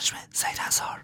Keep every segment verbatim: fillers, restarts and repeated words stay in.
منیجمنت سعید انصار.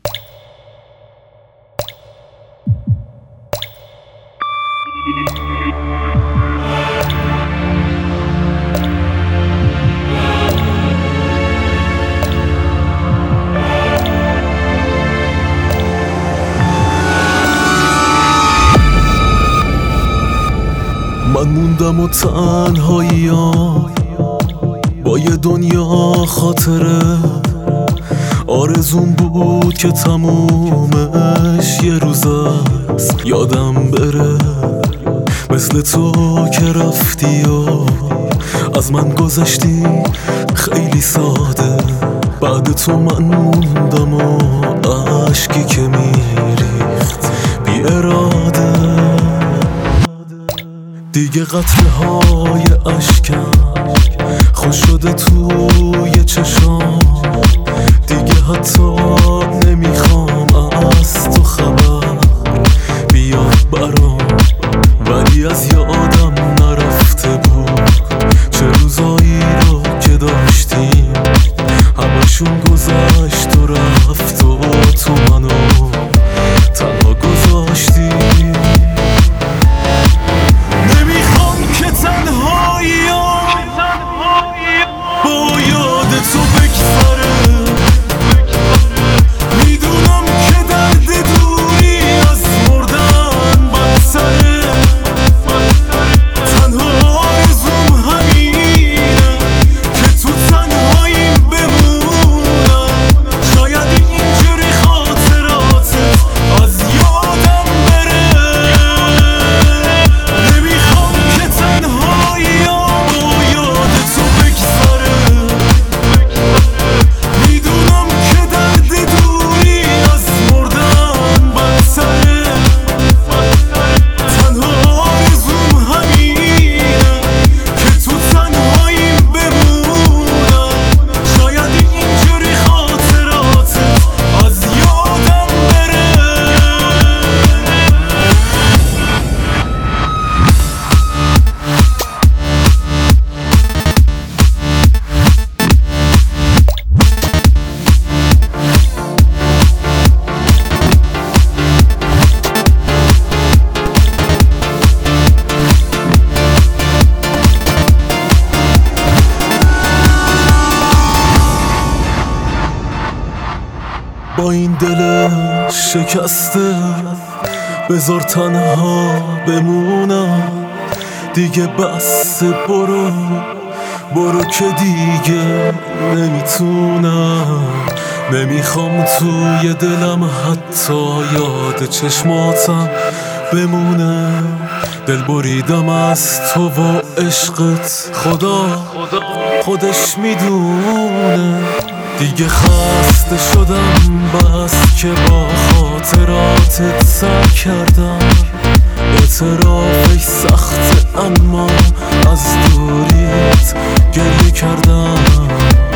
من موندم و تنهاییام با یه دنیا خاطره، آرزون بود که تمومش یه روز است یادم بره، مثل تو که رفتی و از من گذشتی خیلی ساده، بعد تو من موندم و عشقی که میریخت بی اراده، دیگه قطره های اشکم خوش شده توی چشام، دیگه حتی نمیخوام از تو خبر بیاد برام، ولی از یادم نرفته بود چه روزایی رو که داشتیم، همشون گذشت و رفت و تو منو تنها گذاشتی. با این دل شکسته بذار تنها بمونم، دیگه بس برو برو که دیگه نمیتونم، نمیخوام توی دلم حتی یاد چشماتم بمونه، دل بریدم از تو و عشقت خدا خودش میدونه، دیگه خسته شدم بس که با خاطراتت سر کردم، اعترافش سخته اما از دوریت گریه کردم.